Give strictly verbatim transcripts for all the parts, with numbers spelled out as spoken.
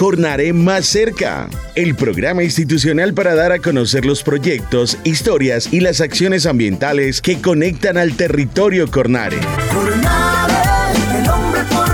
Cornare Más Cerca, el programa institucional para dar a conocer los proyectos, historias y las acciones ambientales que conectan al territorio Cornare. Cornare, el hombre por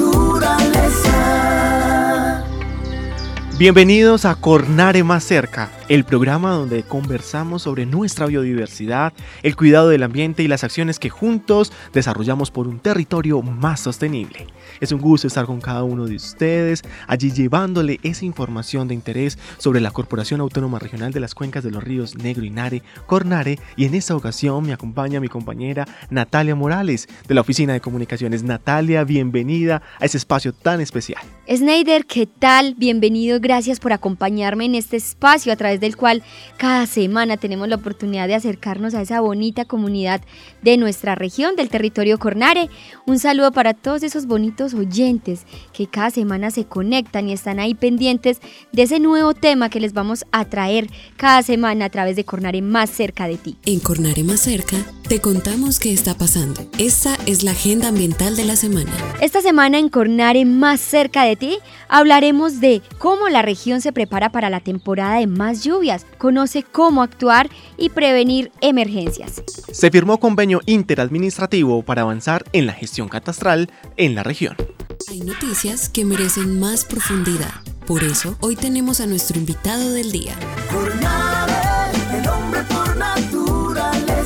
naturaleza. Bienvenidos a Cornare Más Cerca, el programa donde conversamos sobre nuestra biodiversidad, el cuidado del ambiente y las acciones que juntos desarrollamos por un territorio más sostenible. Es un gusto estar con cada uno de ustedes, allí llevándole esa información de interés sobre la Corporación Autónoma Regional de las Cuencas de los Ríos Negro y Nare, Cornare, y en esta ocasión me acompaña mi compañera Natalia Morales, de la Oficina de Comunicaciones. Natalia, bienvenida a ese espacio tan especial. Sneider, ¿qué tal? Bienvenido, gracias por acompañarme en este espacio a través del cual cada semana tenemos la oportunidad de acercarnos a esa bonita comunidad de nuestra región, del territorio Cornare. Un saludo para todos esos bonitos oyentes que cada semana se conectan y están ahí pendientes de ese nuevo tema que les vamos a traer cada semana a través de Cornare Más Cerca de ti. En Cornare Más Cerca te contamos qué está pasando. Esta es la agenda ambiental de la semana. Esta semana en Cornare Más Cerca de ti hablaremos de cómo la región se prepara para la temporada de más lluvias, conoce cómo actuar y prevenir emergencias. Se firmó convenio interadministrativo para avanzar en la gestión catastral en la región. Hay noticias que merecen más profundidad. Por eso, hoy tenemos a nuestro invitado del día. Cornare, el hombre por naturaleza.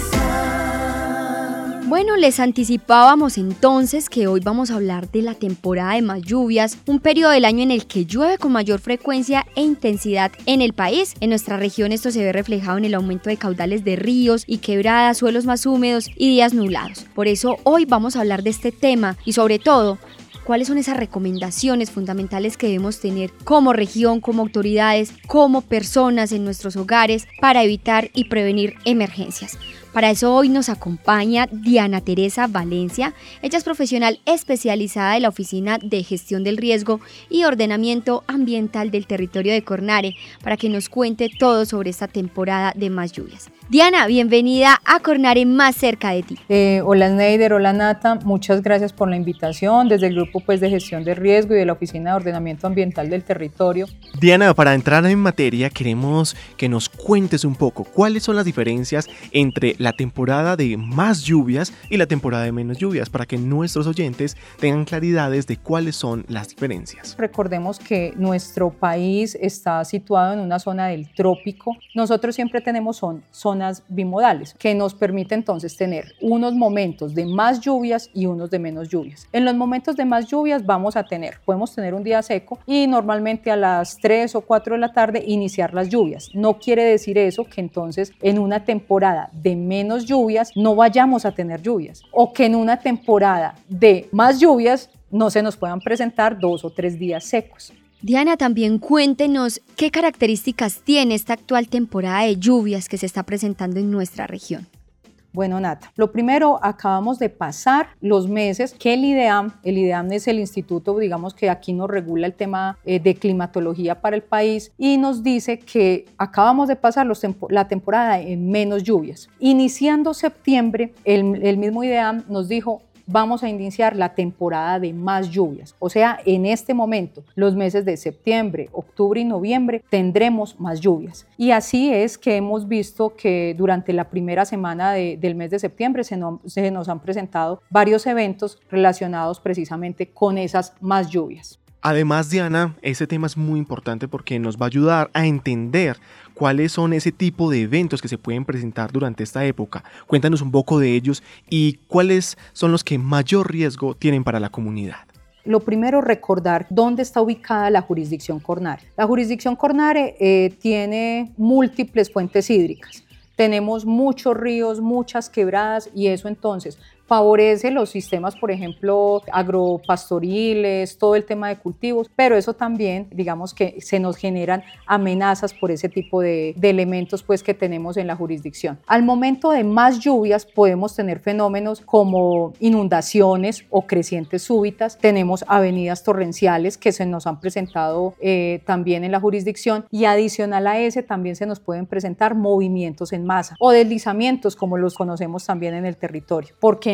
Bueno, les anticipábamos entonces que hoy vamos a hablar de la temporada de más lluvias, un periodo del año en el que llueve con mayor frecuencia e intensidad en el país. En nuestra región esto se ve reflejado en el aumento de caudales de ríos y quebradas, suelos más húmedos y días nublados. Por eso hoy vamos a hablar de este tema y sobre todo, ¿cuáles son esas recomendaciones fundamentales que debemos tener como región, como autoridades, como personas en nuestros hogares para evitar y prevenir emergencias? Para eso hoy nos acompaña Diana Teresa Valencia. Ella es profesional especializada de la Oficina de Gestión del Riesgo y Ordenamiento Ambiental del territorio de Cornare para que nos cuente todo sobre esta temporada de más lluvias. Diana, bienvenida a Cornare Más Cerca de ti. Eh, hola Sneider, hola Nata, muchas gracias por la invitación desde el grupo pues, de Gestión de Riesgo y de la Oficina de Ordenamiento Ambiental del territorio. Diana, para entrar en materia queremos que nos cuentes un poco cuáles son las diferencias entre la temporada de más lluvias y la temporada de menos lluvias para que nuestros oyentes tengan claridades de cuáles son las diferencias. Recordemos que nuestro país está situado en una zona del trópico. Nosotros siempre tenemos son, zonas bimodales que nos permiten entonces tener unos momentos de más lluvias y unos de menos lluvias. En los momentos de más lluvias vamos a tener, podemos tener un día seco y normalmente a las tres o cuatro de la tarde iniciar las lluvias. No quiere decir eso que entonces en una temporada de menos lluvias no vayamos a tener lluvias o que en una temporada de más lluvias no se nos puedan presentar dos o tres días secos. Diana, también cuéntenos qué características tiene esta actual temporada de lluvias que se está presentando en nuestra región. Bueno, Nata, lo primero, acabamos de pasar los meses que el IDEAM, el IDEAM es el instituto, digamos que aquí nos regula el tema eh, de climatología para el país y nos dice que acabamos de pasar los tempo- la temporada en menos lluvias. Iniciando septiembre, el, el mismo IDEAM nos dijo vamos a iniciar la temporada de más lluvias. O sea, en este momento, los meses de septiembre, octubre y noviembre, tendremos más lluvias. Y así es que hemos visto que durante la primera semana de, del mes de septiembre se, no, se nos han presentado varios eventos relacionados precisamente con esas más lluvias. Además, Diana, ese tema es muy importante porque nos va a ayudar a entender cuáles son ese tipo de eventos que se pueden presentar durante esta época. Cuéntanos un poco de ellos y cuáles son los que mayor riesgo tienen para la comunidad. Lo primero, recordar dónde está ubicada la jurisdicción Cornare. La jurisdicción Cornare eh, tiene múltiples fuentes hídricas. Tenemos muchos ríos, muchas quebradas y eso entonces favorece los sistemas, por ejemplo, agropastoriles, todo el tema de cultivos, pero eso también, digamos que se nos generan amenazas por ese tipo de, de elementos pues, que tenemos en la jurisdicción. Al momento de más lluvias podemos tener fenómenos como inundaciones o crecientes súbitas, tenemos avenidas torrenciales que se nos han presentado eh, también en la jurisdicción y adicional a ese también se nos pueden presentar movimientos en masa o deslizamientos como los conocemos también en el territorio, porque en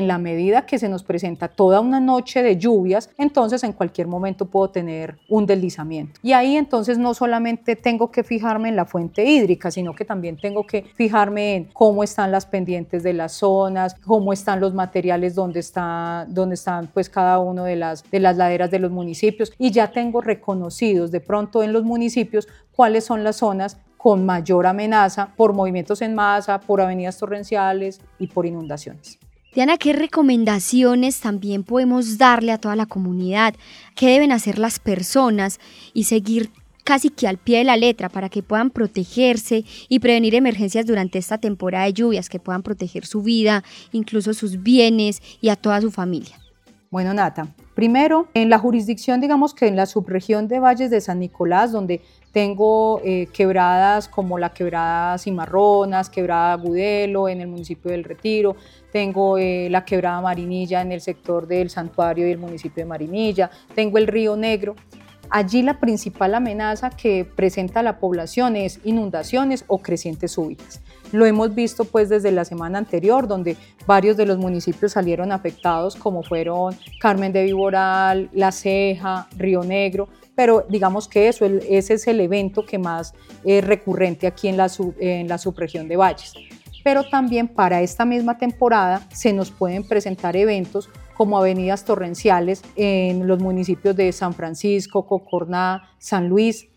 en la medida que se nos presenta toda una noche de lluvias, entonces en cualquier momento puedo tener un deslizamiento. Y ahí entonces no solamente tengo que fijarme en la fuente hídrica, sino que también tengo que fijarme en cómo están las pendientes de las zonas, cómo están los materiales donde, está, donde están pues cada uno de las, de las laderas de los municipios, y ya tengo reconocidos de pronto en los municipios cuáles son las zonas con mayor amenaza por movimientos en masa, por avenidas torrenciales y por inundaciones. Diana, ¿qué recomendaciones también podemos darle a toda la comunidad? ¿Qué deben hacer las personas y seguir casi que al pie de la letra para que puedan protegerse y prevenir emergencias durante esta temporada de lluvias, que puedan proteger su vida, incluso sus bienes y a toda su familia? Bueno, Nata, primero, en la jurisdicción, digamos que en la subregión de Valles de San Nicolás, donde tengo eh, quebradas como la quebrada Cimarronas, quebrada Agudelo en el municipio del Retiro, tengo eh, la quebrada Marinilla en el sector del Santuario y el municipio de Marinilla, tengo el Río Negro. Allí la principal amenaza que presenta la población es inundaciones o crecientes súbitas. Lo hemos visto pues desde la semana anterior, donde varios de los municipios salieron afectados, como fueron Carmen de Viboral, La Ceja, Río Negro, pero digamos que eso, ese es el evento que más es recurrente aquí en la, sub, en la subregión de Valles. Pero también para esta misma temporada se nos pueden presentar eventos como avenidas torrenciales en los municipios de San Francisco, Cocorná, San Luis,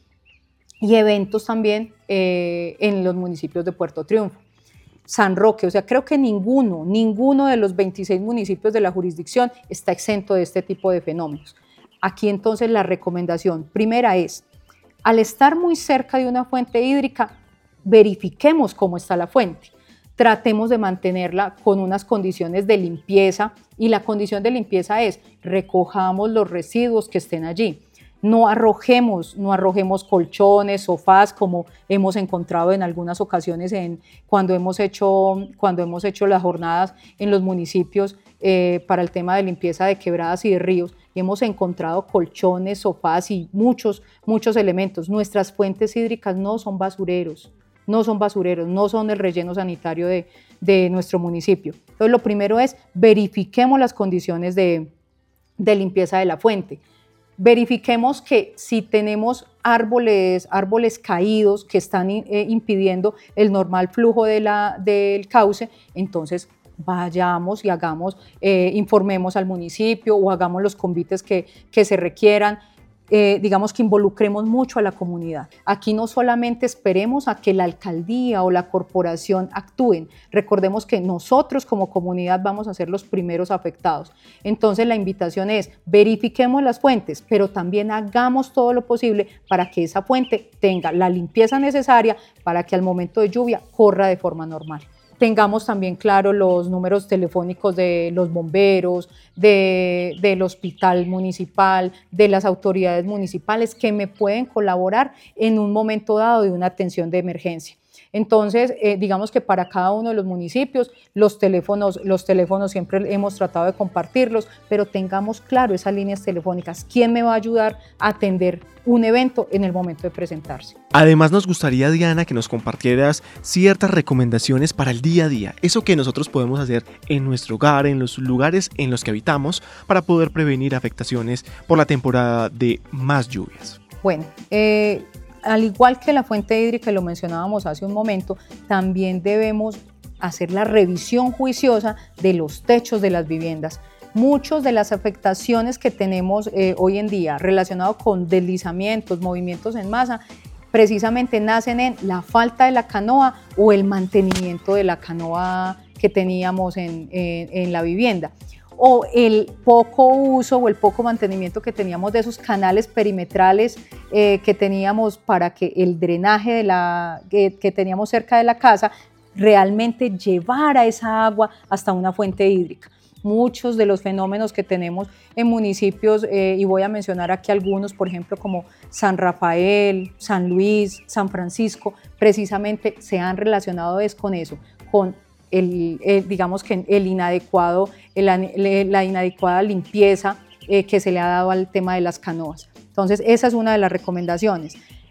y eventos también eh, en los municipios de Puerto Triunfo, San Roque. O sea, creo que ninguno, ninguno de los veintiséis municipios de la jurisdicción está exento de este tipo de fenómenos. Aquí entonces la recomendación primera es, al estar muy cerca de una fuente hídrica, verifiquemos cómo está la fuente. Tratemos de mantenerla con unas condiciones de limpieza, y la condición de limpieza es recojamos los residuos que estén allí. No arrojemos, no arrojemos colchones, sofás, como hemos encontrado en algunas ocasiones en, cuando, hemos hecho, cuando hemos hecho las jornadas en los municipios eh, para el tema de limpieza de quebradas y de ríos. Y hemos encontrado colchones, sofás y muchos, muchos elementos. Nuestras fuentes hídricas no son basureros. no son basureros, no son el relleno sanitario de, de nuestro municipio. Entonces, lo primero es verifiquemos las condiciones de, de limpieza de la fuente. Verifiquemos que si tenemos árboles, árboles caídos que están eh, impidiendo el normal flujo de la, del cauce, entonces vayamos y hagamos, eh, informemos al municipio o hagamos los convites que, que se requieran. Eh, digamos que involucremos mucho a la comunidad. Aquí no solamente esperemos a que la alcaldía o la corporación actúen, recordemos que nosotros como comunidad vamos a ser los primeros afectados. Entonces la invitación es verifiquemos las fuentes, pero también hagamos todo lo posible para que esa fuente tenga la limpieza necesaria para que al momento de lluvia corra de forma normal. Tengamos también claro los números telefónicos de los bomberos, de, del hospital municipal, de las autoridades municipales que me pueden colaborar en un momento dado de una atención de emergencia. Entonces, eh, digamos que para cada uno de los municipios, los teléfonos, los teléfonos siempre hemos tratado de compartirlos, pero tengamos claro esas líneas telefónicas. ¿Quién me va a ayudar a atender un evento en el momento de presentarse? Además, nos gustaría, Diana, que nos compartieras ciertas recomendaciones para el día a día, eso que nosotros podemos hacer en nuestro hogar, en los lugares en los que habitamos, para poder prevenir afectaciones por la temporada de más lluvias. Bueno, eh, al igual que la fuente hídrica, lo mencionábamos hace un momento, también debemos hacer la revisión juiciosa de los techos de las viviendas. Muchas de las afectaciones que tenemos eh, hoy en día relacionadas con deslizamientos, movimientos en masa, precisamente nacen en la falta de la canoa o el mantenimiento de la canoa que teníamos en, en, en la vivienda, o el poco uso o el poco mantenimiento que teníamos de esos canales perimetrales eh, que teníamos para que el drenaje de la, que, que teníamos cerca de la casa realmente llevara esa agua hasta una fuente hídrica. Muchos de los fenómenos que tenemos en municipios, eh, y voy a mencionar aquí algunos, por ejemplo, como San Rafael, San Luis, San Francisco, precisamente se han relacionado es con eso, con El, el, digamos que el inadecuado, el, la inadecuada limpieza eh, que se le ha dado al tema de las canoas. Entonces, esa es una de las recomendaciones.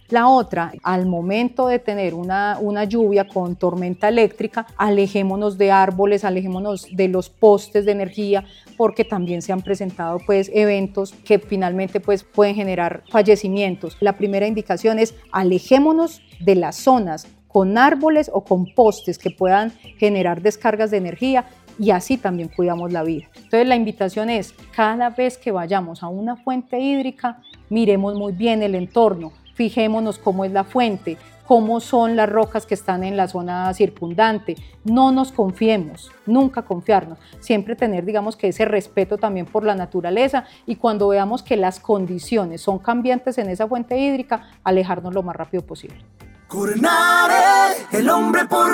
La otra, al momento de tener una, una lluvia con tormenta eléctrica, alejémonos de árboles, alejémonos de los postes de energía, porque también se han presentado pues eventos que finalmente pues pueden generar fallecimientos. La primera indicación es alejémonos de las zonas con árboles o con postes que puedan generar descargas de energía, y así también cuidamos la vida. Entonces la invitación es, cada vez que vayamos a una fuente hídrica, miremos muy bien el entorno, fijémonos cómo es la fuente, cómo son las rocas que están en la zona circundante. No nos confiemos, nunca confiarnos, siempre tener, digamos, que ese respeto también por la naturaleza, y cuando veamos que las condiciones son cambiantes en esa fuente hídrica, alejarnos lo más rápido posible. Cornare, el hombre por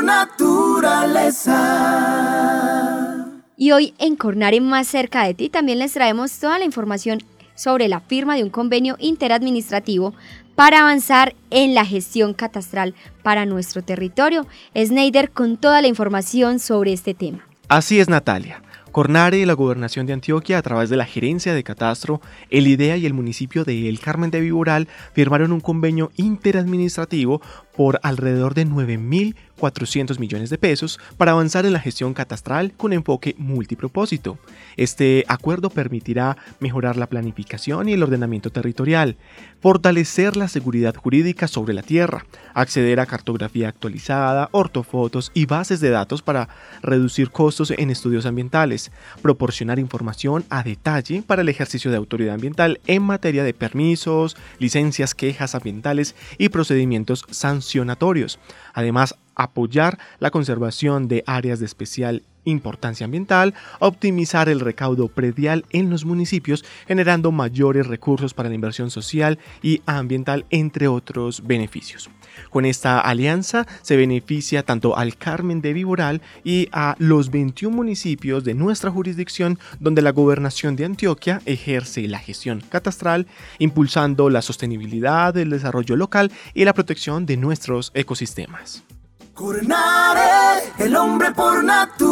naturaleza. Y hoy en Cornare más cerca de ti también les traemos toda la información sobre la firma de un convenio interadministrativo para avanzar en la gestión catastral para nuestro territorio. Sneider con toda la información sobre este tema. Así es, Natalia. Cornare y la Gobernación de Antioquia, a través de la Gerencia de Catastro, el IDEA y el municipio de El Carmen de Viboral firmaron un convenio interadministrativo por alrededor de nueve mil cuatrocientos millones de pesos para avanzar en la gestión catastral con enfoque multipropósito. Este acuerdo permitirá mejorar la planificación y el ordenamiento territorial, fortalecer la seguridad jurídica sobre la tierra, acceder a cartografía actualizada, ortofotos y bases de datos para reducir costos en estudios ambientales, proporcionar información a detalle para el ejercicio de autoridad ambiental en materia de permisos, licencias, quejas ambientales y procedimientos sancionatorios. Además, apoyar la conservación de áreas de especial importancia ambiental, optimizar el recaudo predial en los municipios, generando mayores recursos para la inversión social y ambiental, entre otros beneficios. Con esta alianza se beneficia tanto al Carmen de Viboral y a los veintiún municipios de nuestra jurisdicción, donde la Gobernación de Antioquia ejerce la gestión catastral, impulsando la sostenibilidad, el desarrollo local y la protección de nuestros ecosistemas. Cornare, el hombre por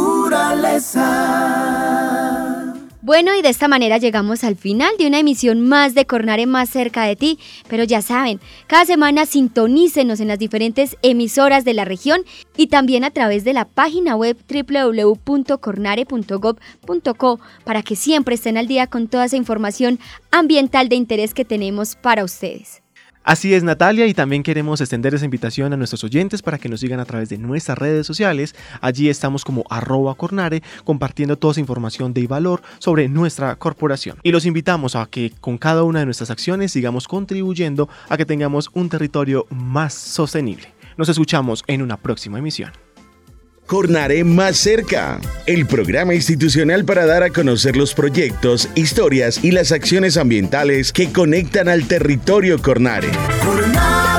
naturaleza. Bueno, y de esta manera llegamos al final de una emisión más de Cornare más cerca de ti, pero ya saben, cada semana sintonícenos en las diferentes emisoras de la región y también a través de la página web doble u doble u doble u punto cornare punto gob punto co para que siempre estén al día con toda esa información ambiental de interés que tenemos para ustedes. Así es, Natalia, y también queremos extender esa invitación a nuestros oyentes para que nos sigan a través de nuestras redes sociales. Allí estamos como arroba cornare, compartiendo toda esa información de valor sobre nuestra corporación. Y los invitamos a que con cada una de nuestras acciones sigamos contribuyendo a que tengamos un territorio más sostenible. Nos escuchamos en una próxima emisión. Cornare más cerca, el programa institucional para dar a conocer los proyectos, historias y las acciones ambientales que conectan al territorio Cornare. Cornare.